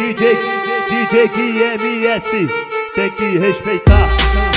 DJ QMS, tem que respeitar.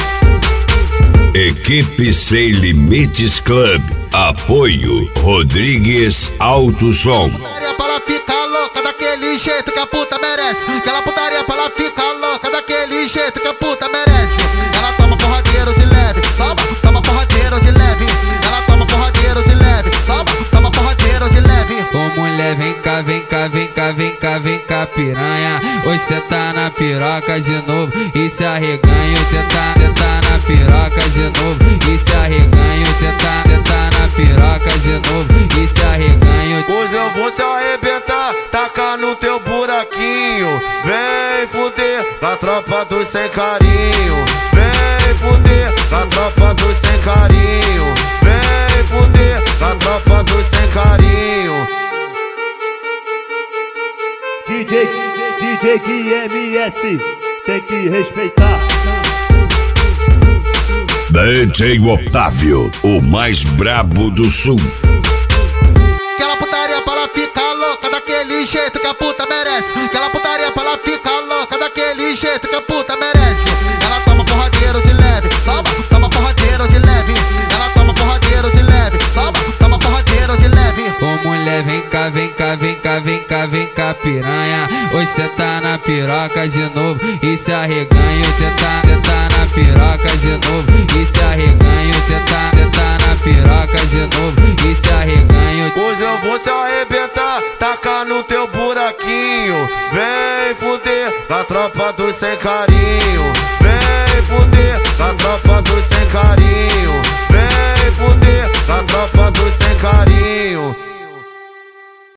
Equipe Sem Limites Club. Apoio Rodrigues Alto Som. Putaria pra ela ficar louca daquele jeito que a puta merece. Aquela putaria pra ela ficar louca daquele jeito que a puta merece. Ela toma porradeiro de leve, toma porradeiro de leve. Ela toma porradeiro de leve, toma porradeiro de leve. Ô mulher, vem cá, vem cá, vem cá, vem cá, vem cá, piranha. Hoje cê tá na piroca de novo e se arreganha. Cê tá na piroca de novo e se arreganha. Cê tá na piroca de novo e se arreganha. Hoje eu vou te arrebentar, tacar no teu buraquinho. Vem fuder na tropa dos sem carinho. Vem fuder na tropa dos sem carinho. Vem fuder na tropa dos sem carinho. DJ QMS, tem que respeitar. DJ Otávio, o mais brabo do sul. Aquela putaria pra ela ficar louca daquele jeito que a puta merece. Aquela putaria pra ela ficar louca daquele jeito que a puta merece. Ela toma porradeiro de leve, toma porradeiro de leve. Ela toma porradeiro de leve, toma porradeiro de leve. Ô mulher, vem cá, vem cá, vem cá, vem cá, vem cá, piranha. Hoje cê tá na piroca de novo e se arreganha. Cê tá na piroca de novo e se arreganha. Cê tá na piroca de novo e se arreganha. Hoje eu vou te arrebentar, tacar no teu buraquinho. Vem fuder na tropa dos sem carinho. Vem fuder na tropa dos sem carinho. Vem fuder na tropa dos sem carinho.